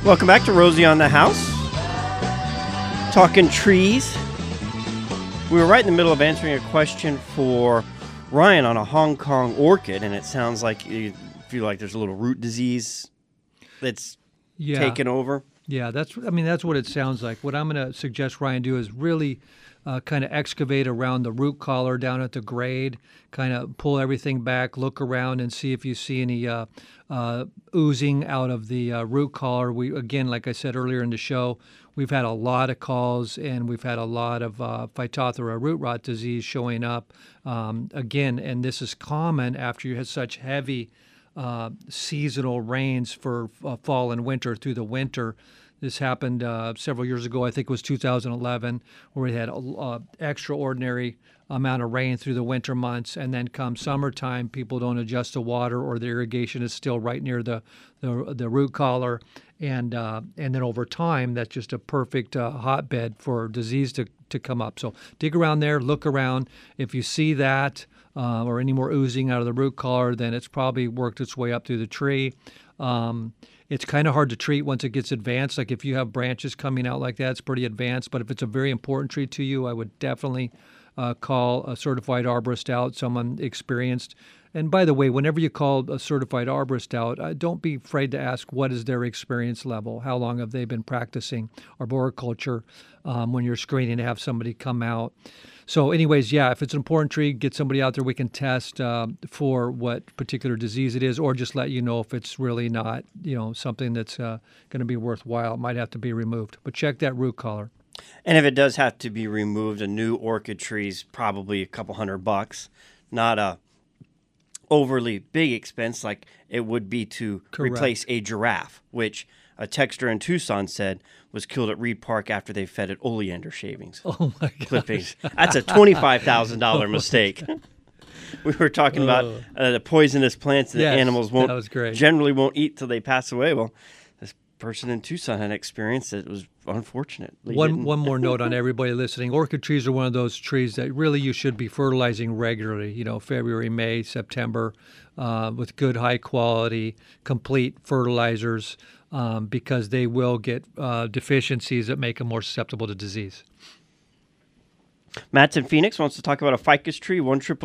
Welcome back to Rosie on the House. Talking trees. We were right in the middle of answering a question for Ryan on a Hong Kong orchid, and it sounds like you feel like there's a little root disease that's taken over. Yeah, that's what it sounds like. What I'm going to suggest Ryan do is really kind of excavate around the root collar down at the grade, kind of pull everything back, look around and see if you see any oozing out of the root collar. We, again, like I said earlier in the show, we've had a lot of calls and we've had a lot of Phytophthora root rot disease showing up again, and this is common after you had such heavy seasonal rains for fall and winter through the winter. This happened several years ago. I think it was 2011, where we had an extraordinary amount of rain through the winter months, and then come summertime, people don't adjust the water, or the irrigation is still right near the root collar, and then over time, that's just a perfect hotbed for disease to come up. So dig around there, look around. If you see that or any more oozing out of the root collar, then it's probably worked its way up through the tree. It's kind of hard to treat once it gets advanced. Like if you have branches coming out like that, it's pretty advanced. But if it's a very important tree to you, I would definitely call a certified arborist out, someone experienced. And by the way, whenever you call a certified arborist out, don't be afraid to ask what is their experience level, how long have they been practicing arboriculture when you're screening to have somebody come out. So anyways, yeah, if it's an important tree, get somebody out there. We can test for what particular disease it is, or just let you know if it's really not, something that's going to be worthwhile. It might have to be removed. But check that root collar. And if it does have to be removed, a new orchid tree is probably a couple $100, not a overly big expense like it would be to replace a giraffe, which a texter in Tucson said was killed at Reed Park after they fed it oleander shavings. Oh, my God. Clippings. That's a $25,000 mistake. We were talking about the poisonous plants that animals generally won't eat till they pass away. Well, this person in Tucson had an experience that was unfortunate. One more note on everybody listening. Orchid trees are one of those trees that really you should be fertilizing regularly, February, May, September, with good, high-quality, complete fertilizers, because they will get deficiencies that make them more susceptible to disease. Matt's in Phoenix wants to talk about a ficus tree,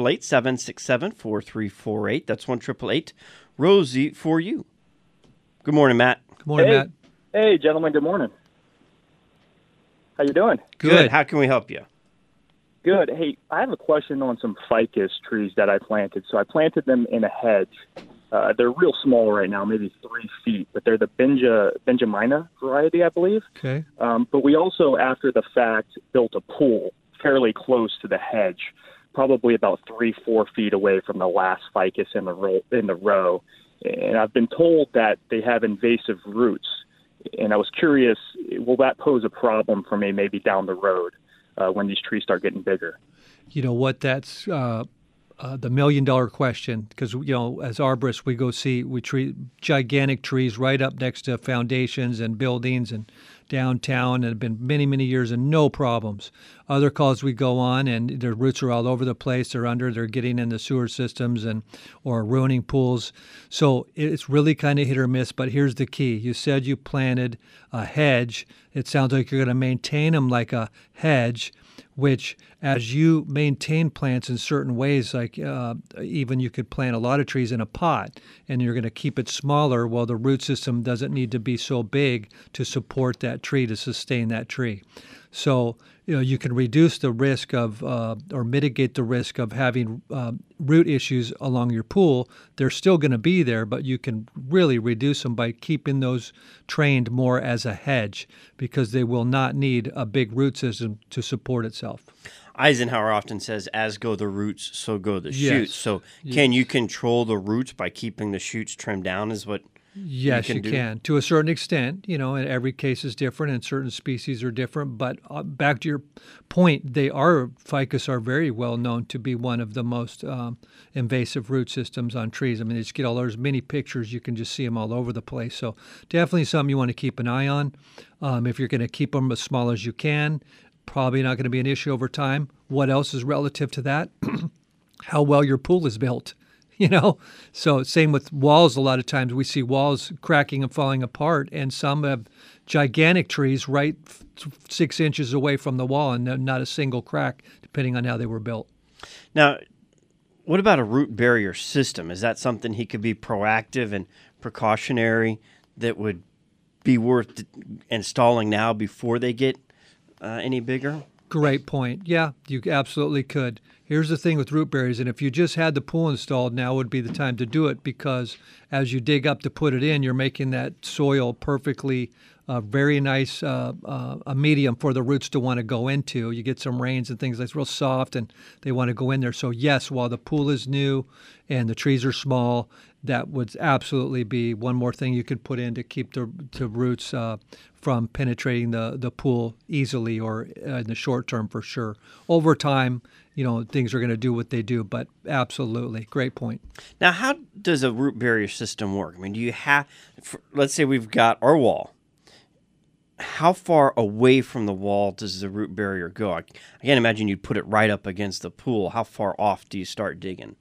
1-888-767-4348. That's 1-888-ROSIE for you. Good morning, Matt. Good morning, Matt. Hey, gentlemen. Good morning. How you doing? Good. How can we help you? Good. Hey, I have a question on some ficus trees that I planted. So I planted them in a hedge. They're real small right now, maybe 3 feet, but they're the Benjamina variety, I believe. Okay. But we also, after the fact, built a pool fairly close to the hedge, probably about 3-4 feet away from the last ficus in the row. And I've been told that they have invasive roots. And I was curious, will that pose a problem for me maybe down the road when these trees start getting bigger? You know what? That's the $1 million question, because as arborists we treat gigantic trees right up next to foundations and buildings and downtown, and have been many, many years and no problems. Other calls we go on and their roots are all over the place. They're getting in the sewer systems or ruining pools. So it's really kind of hit or miss, but here's the key. You said you planted a hedge. It sounds like you're going to maintain them like a hedge, which as you maintain plants in certain ways, like even you could plant a lot of trees in a pot and you're going to keep it smaller. Well, the root system doesn't need to be so big to support that tree, to sustain that tree. So you can reduce the risk of or mitigate the risk of having root issues along your pool. They're still going to be there, but you can really reduce them by keeping those trained more as a hedge, because they will not need a big root system to support itself. Eisenhower often says, as go the roots, so go the shoots. So can you control the roots by keeping the shoots trimmed down is what Yes, you can. To a certain extent, and every case is different and certain species are different. But back to your point, ficus are very well known to be one of the most invasive root systems on trees. I mean, just get there's many pictures. You can just see them all over the place. So definitely something you want to keep an eye on. If you're going to keep them as small as you can, probably not going to be an issue over time. What else is relative to that? How well your pool is built. So same with walls. A lot of times we see walls cracking and falling apart, and some have gigantic trees right 6 inches away from the wall and not a single crack, depending on how they were built. Now, what about a root barrier system? Is that something he could be proactive and precautionary that would be worth installing now before they get any bigger? Great point. Yeah, you absolutely could. Here's the thing with root barriers, and if you just had the pool installed, now would be the time to do it, because as you dig up to put it in, you're making that soil perfectly very nice, a medium for the roots to want to go into. You get some rains and things that's real soft, and they want to go in there. So yes, while the pool is new and the trees are small, that would absolutely be one more thing you could put in to keep the roots from penetrating the pool easily, or in the short term for sure. Over time, things are going to do what they do, but absolutely, great point. Now, how does a root barrier system work? I mean, do you have, let's say we've got our wall. How far away from the wall does the root barrier go? I can't imagine you'd put it right up against the pool. How far off do you start digging?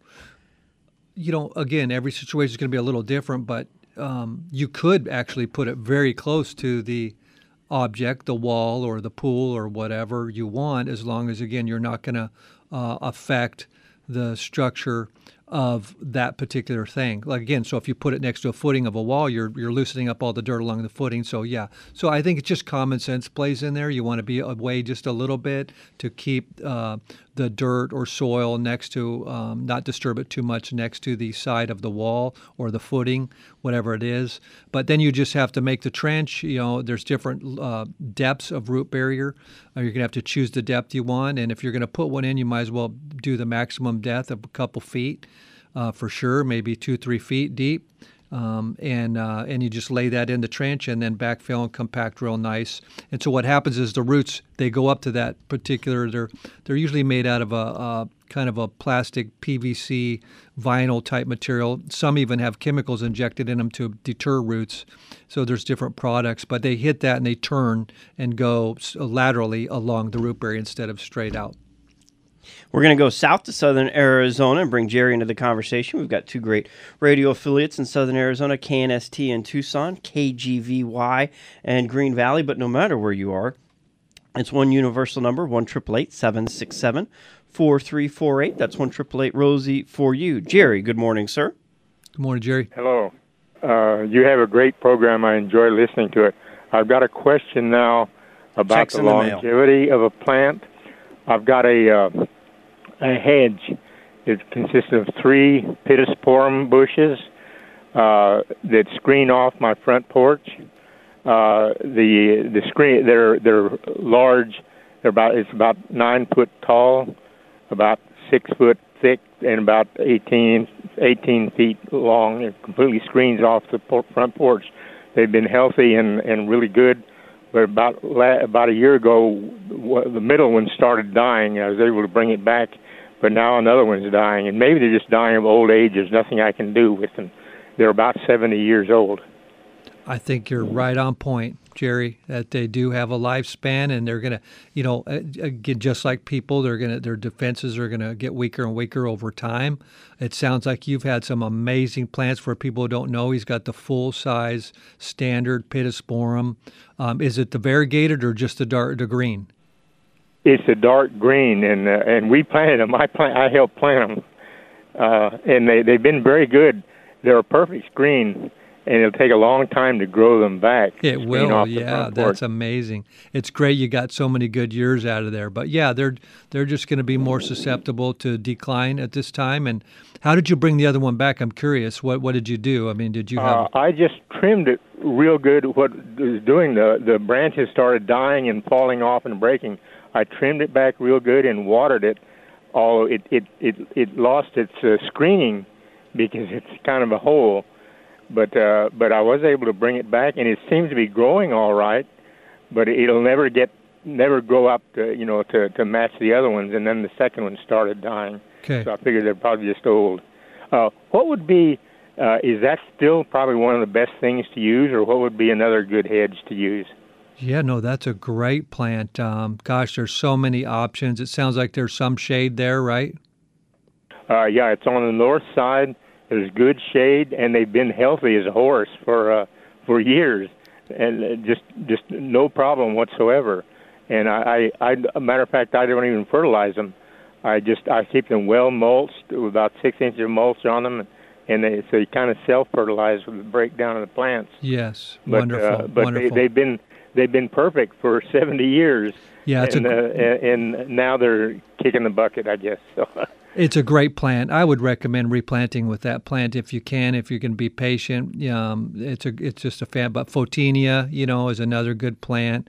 Again, every situation is going to be a little different, but you could actually put it very close to the object, the wall or the pool or whatever you want, as long as, again, you're not going to affect the structure of that particular thing. Like, again, so if you put it next to a footing of a wall, you're loosening up all the dirt along the footing. So yeah, so I think it's just common sense plays in there. You want to be away just a little bit to keep the dirt or soil next to, not disturb it too much next to the side of the wall or the footing, whatever it is. But then you just have to make the trench. There's different depths of root barrier. You're going to have to choose the depth you want. And if you're going to put one in, you might as well do the maximum depth of a couple feet. For sure, maybe 2-3 feet deep, and you just lay that in the trench and then backfill and compact real nice. And so what happens is the roots, they go up to that particular. They're usually made out of a kind of a plastic PVC vinyl type material. Some even have chemicals injected in them to deter roots. So there's different products, but they hit that and they turn and go laterally along the root barrier instead of straight out. We're going to go south to southern Arizona and bring Jerry into the conversation. We've got two great radio affiliates in southern Arizona, KNST in Tucson, KGVY and Green Valley. But no matter where you are, it's one universal number, 1-888-767-4348. That's 1-888-ROSIE for you. Jerry, good morning, sir. Good morning, Jerry. Hello. You have a great program. I enjoy listening to it. I've got a question now about Checks the longevity of a plant. I've got a hedge. It consists of 3 pittosporum bushes that screen off my front porch. The screen, they're large. It's about 9 foot tall, about 6 foot thick, and about 18 feet long. It completely screens off the front porch. They've been healthy and really good. But about a year ago, the middle one started dying. I was able to bring it back, but now another one's dying. And maybe they're just dying of old age. There's nothing I can do with them. They're about 70 years old. I think you're right on point, Jerry, that they do have a lifespan, and they're going to, again, just like people, their defenses are going to get weaker and weaker over time. It sounds like you've had some amazing plants. For people who don't know, he's got the full-size standard pittosporum. Is it the variegated or just the green? It's a dark green, and we planted them. I helped plant them, and they've been very good. They're a perfect screen. And it'll take a long time to grow them back. It will, yeah. That's amazing. It's great you got so many good years out of there. But yeah, they're just going to be more susceptible to decline at this time. And how did you bring the other one back? I'm curious. What did you do? I mean, did you have? I just trimmed it real good. What was doing, the branches started dying and falling off and breaking. I trimmed it back real good and watered it. Although it lost its screening because it's kind of a hole. But I was able to bring it back, and it seems to be growing all right. But it'll never grow up to match the other ones. And then the second one started dying. Okay. So I figured they're probably just old. What would be? Is that still probably one of the best things to use, or what would be another good hedge to use? Yeah, no, that's a great plant. Gosh, there's so many options. It sounds like there's some shade there, right? Yeah, it's on the north side. there's good shade, and they've been healthy as a horse for years, and just no problem whatsoever. And I a matter of fact, I don't even fertilize them. I keep them well mulched with about 6 inches of mulch on them, and they kind of self-fertilize with the breakdown of the plants. Yes, but, wonderful. But wonderful. they've been perfect for 70 years. Yeah, and now they're kicking the bucket, I guess. So. It's a great plant. I would recommend replanting with that plant if you can be patient. It's just a fan. But Photinia, is another good plant.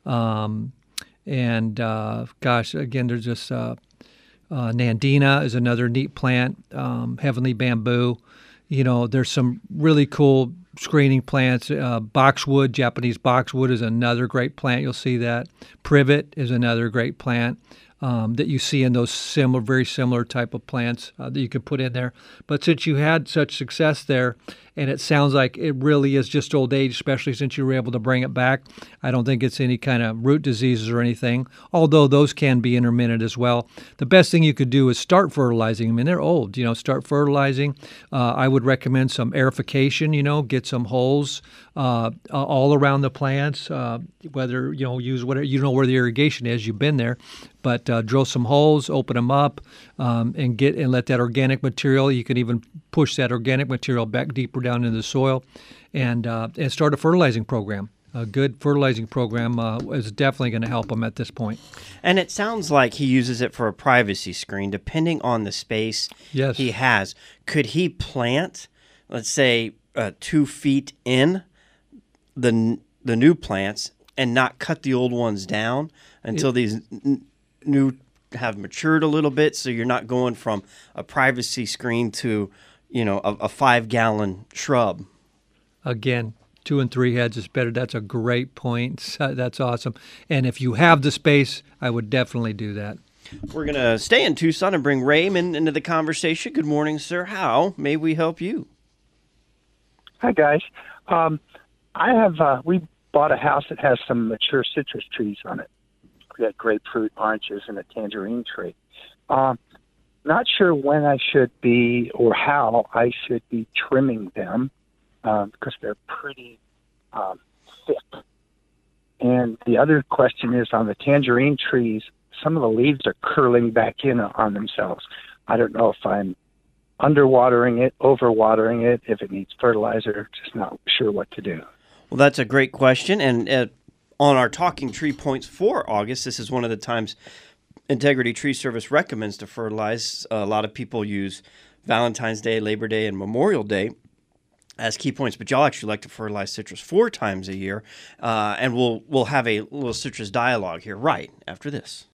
And again, there's just Nandina is another neat plant. Heavenly bamboo. There's some really cool screening plants. Boxwood, Japanese boxwood is another great plant. You'll see that. Privet is another great plant that you see in those very similar type of plants that you could put in there. But since you had such success there, and it sounds like it really is just old age, especially since you were able to bring it back, I don't think it's any kind of root diseases or anything, although those can be intermittent as well. The best thing you could do is start fertilizing. I mean, they're old, start fertilizing. I would recommend some aerification, get some holes all around the plants, whether, use whatever, where the irrigation is, you've been there, but drill some holes, open them up, and let that organic material, you can even push that organic material back deeper down into the soil and start a fertilizing program. A good fertilizing program is definitely going to help them at this point. And it sounds like he uses it for a privacy screen, depending on the space he has. Could he plant, let's say, 2 feet in the new plants and not cut the old ones down until these new have matured a little bit, so you're not going from a privacy screen to a 5-gallon shrub? Again, 2 and 3 heads is better. That's a great point. That's awesome. And if you have the space, I would definitely do that. We're going to stay in Tucson and bring Raymond into the conversation. Good morning, sir. How may we help you? Hi, guys. We bought a house that has some mature citrus trees on it. We got grapefruit, oranges, and a tangerine tree. Not sure when I should be or how I should be trimming them because they're pretty thick. And the other question is on the tangerine trees, some of the leaves are curling back in on themselves. I don't know if I'm underwatering it, overwatering it, if it needs fertilizer, just not sure what to do. Well, that's a great question. And on our Talking Tree Points for August, this is one of the times Integrity Tree Service recommends to fertilize. A lot of people use Valentine's Day, Labor Day, and Memorial Day as key points, but y'all actually like to fertilize citrus 4 times a year. And we'll have a little citrus dialogue here right after this.